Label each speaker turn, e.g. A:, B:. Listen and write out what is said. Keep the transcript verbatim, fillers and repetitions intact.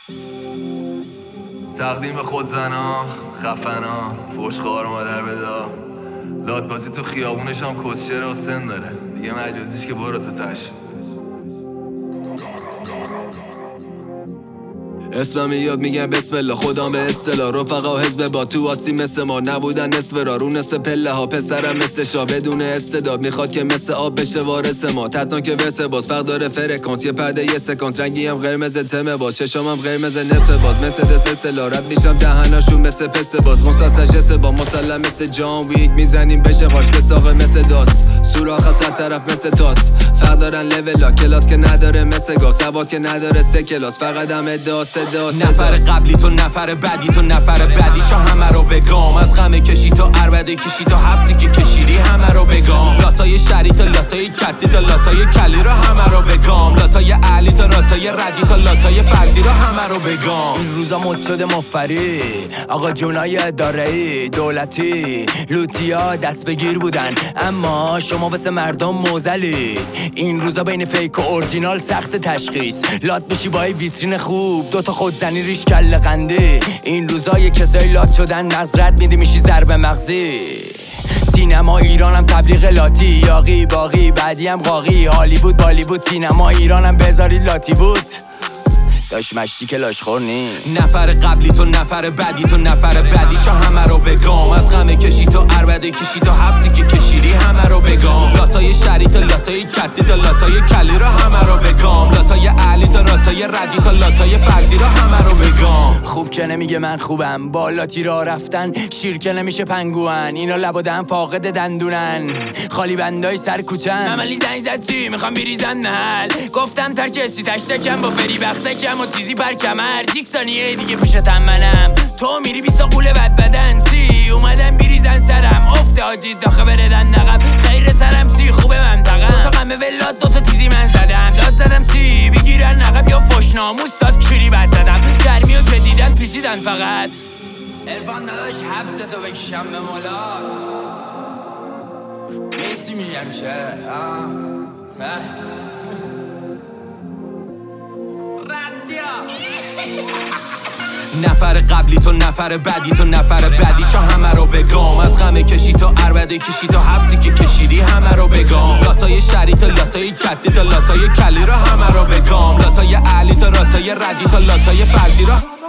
A: تقدیم به خود زنا خفنا فوش خوار مادر بدا لاتبازی تو خیابونش هم کسچره و سن داره دیگه مجازیش که برو تو تش. اسمم یاد میگم بسم الله خودم به اصطلاح رفقا حزب با تو آسی مثل ما نبودن نصف را رو نصف پله ها پسرم مثل شا بدون استعداد میخواد که مثل آب بشه وارث ما تطان که وسه باز فرق داره فرکانس یه پرده یه سکانس رنگی هم قرمز تمه باز چشامم قرمز نصف باز مثل دست اصلا رد میشم دهناشون مثل پسته باز مسلسل جسه با مسلم مثل جان ویک میزنیم بشه قاش به ساقه مثل داست سوراخ از هر طرف مثل تاس فرق دارن لولا کلاس که نداره مثل گاف سواد که نداره سه کلاس فقط هم ادعا صدا
B: نفر قبلی تو نفر بعدی تو نفر بعدیشا همه رو بگام از غم کشی تو عربده کشی تو حبسی که کشیدی همه رو بگام لاتای شری تا لاتای کتی تا لاتای کلی رو همه رو بگام لاتای علی تا راتای ردی تا لاتای فرزی رو همه رو بگام.
C: این روزا مد شده مفری آقا جونای اداره‌ای دولتی لوتیا دست بگیر بودن اما شما واسه مردم موزلید. این روزا بین فیک و اورجینال سخت تشخیص لات میشی با ویترین خوب دوتا خودزنی ریش کله قنده. این روزا یه کسای لات شدن نظرت میدی میشی ضرب مغزی. سینما ایرانم تبلیغ لاتی یاقی باقی بعدی هم قاقی هالیوود بالیوود سینما ایرانم بذاری لاتی بود داش مشتی که لاشخور نی.
B: نفر قبلی تو نفر بعدی تو نفر بعدیشا همه رو بگام از غم کشی تو عربده کشی تو حبسی که کشیدی همه رو بگام لاتای شری تا لاتای کتی تا لاتای کلی رو همه رو بگام لاتای علی تا راتای ردی تا لاتای فرزی رو همه رو بگام.
C: خوب که نمیگه من خوبم با لاتی را رفتن شیر که نمیشه پنگوان اینا لبادن فاقد دندونن خالی بندای سر کوچن مملی زنگ زد چی میخوام بریزن نهل گفتم ترک اسی تشتکم با فری بختکم و تیزی بر کمر جیک ثانیه دیگه پیشتم منم تو میری بیسا قوله بد بدن سی اومدم بریزن سرم افته آجیز داخه بردن نقب خیر سرم سی خوبه منطقم دوتا قمه ولاد دوتا تیزی من زدم داد زدم سی بگیرن نقب یا فش ناموس ساد کلی بد زدم گرمی و که دیدن پیسیدن فقط عرفان نداش حبس تو بکشم به مولا میسی میگم شه
B: نفر قبلی تو نفر بعدی تو نفر بعدیشا همه رو بگام از غم کشی تو عربده کشی تو حبسی که کشیدی همه رو بگام لاتای شری تا لاتای کتی تا لاتای کلی رو همه رو بگام لاتای علی تا راتای ردی تا لاتای فرزی رو